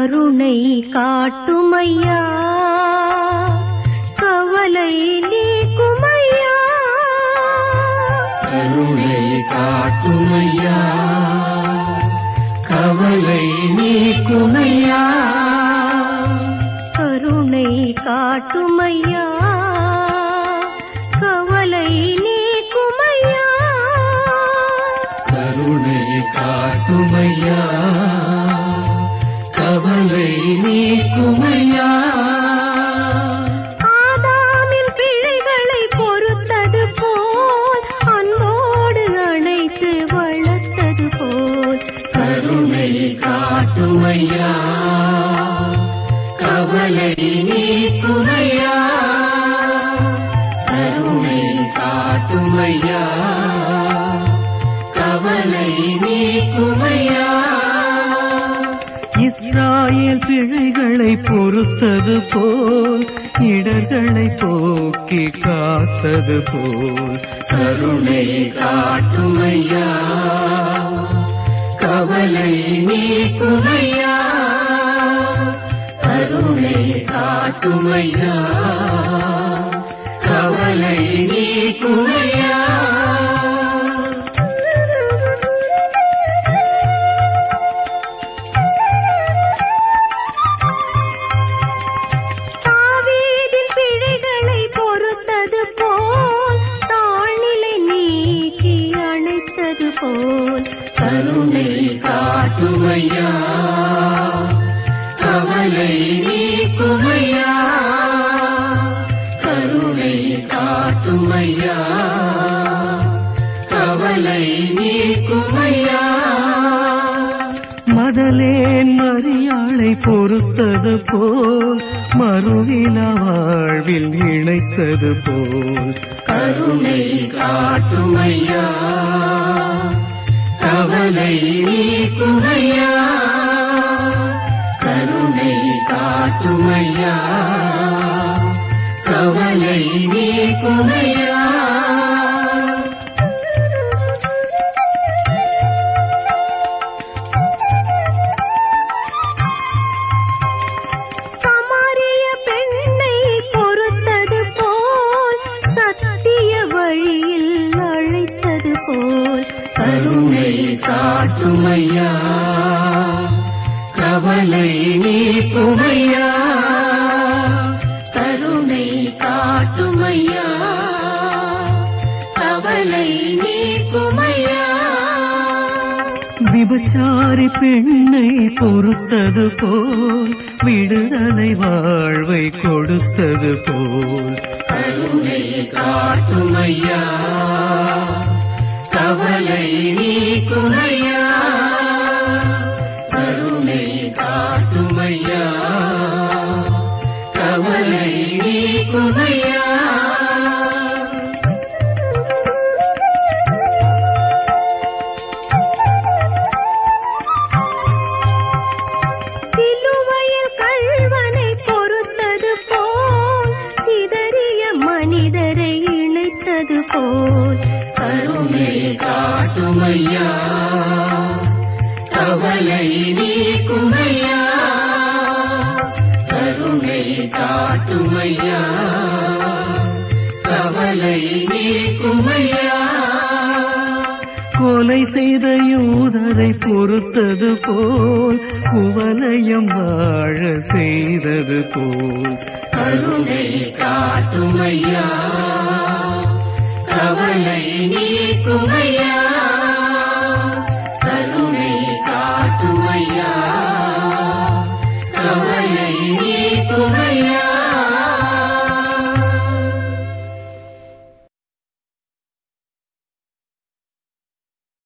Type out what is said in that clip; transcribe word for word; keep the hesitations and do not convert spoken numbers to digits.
கருணை காட்டுமையா, கவலை நீக்குமையா. கருணை காட்டுமையா, கவலை நீக்குமையா. கருணை காட்டுமையா, கவலை நீக்குமையா. கருணை காட்டுமையா, கவலை நீக்குமையா. ஆதாமின் பிழைகளை பொறுத்தது போல், அன்போடு அணைத்து வளர்த்தது போல். கருணை காட்டுமையா, கவலை நீக்குமையா. கருணை காட்டுமையா, கவலை நீக்குமையா. இஸ்ராயேல் பிழைகளை பொறுத்தது போல், இடர்களை போக்கி காத்தது போல். கருணை காட்டுமையா, கவலை நீக்குமையா. கருணை காட்டுமையா, கவலை நீக்குமையா. தாவீதின் பிழைகளை பொறுத்தது போல், தாழ்நிலை நீக்கி அணைத்தது போல். கருணை காட்டுமையா, கவலை நீக்குமையா. கருணை காட்டுமையா, கவலை நீக்குமையா. மதலேன் மரியாளை பொறுத்தது போல், மறுவில வாழ்வில் இணைத்தது போல். கருணை காட்டுமையா, கவலை நீக்குமையா. கருணை காட்டுமையா, கவலை நீக்குமையா. சமாரிய பெண்ணை பொறுத்தது போல், சத்திய வழியில் அழைத்தது போல். கருணை காட்டுமையா, கவலை நீக்குமையா. கருணை காட்டுமையா, கவலை நீக்குமையா. விபச்சாரி பெண்ணை பொறுத்தது போல், விடுதலை வாழ்வை கொடுத்தது போல். கருணை காட்டுமையா, கவலை நீக்குமையா. கருணை காட்டுமையா, கவலை நீக்குமையா. சிலுவையில் கள்வனை பொறுத்தது போல், சிதறிய மனிதரை இணைத்தது போல். கருணை காட்டுமையா, கவலை நீக்குமையா. கருணை காட்டுமையா, கவலை நீக்குமையா. கொலை செய்த யூதரை பொறுத்தது போல், குவலயம் வாழ செய்தது போல். கருணை காட்டுமையா, கவலை நீக்குமையா.